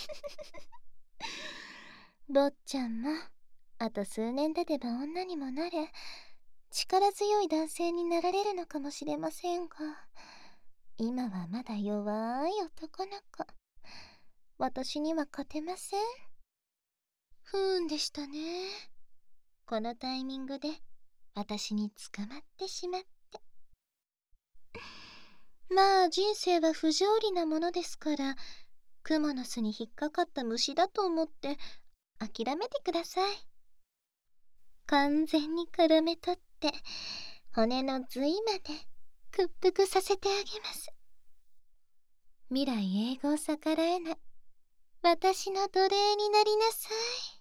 坊ちゃんもあと数年経てば女にもなれ、力強い男性になられるのかもしれませんが、今はまだ弱い男の子。私には勝てません。不運でしたね。このタイミングで私に捕まってしまって。まあ人生は不条理なものですから、クモの巣に引っかかった虫だと思って諦めてください。完全に絡め取って骨の髄まで屈服させてあげます。未来永劫逆らえない私の奴隷になりなさい。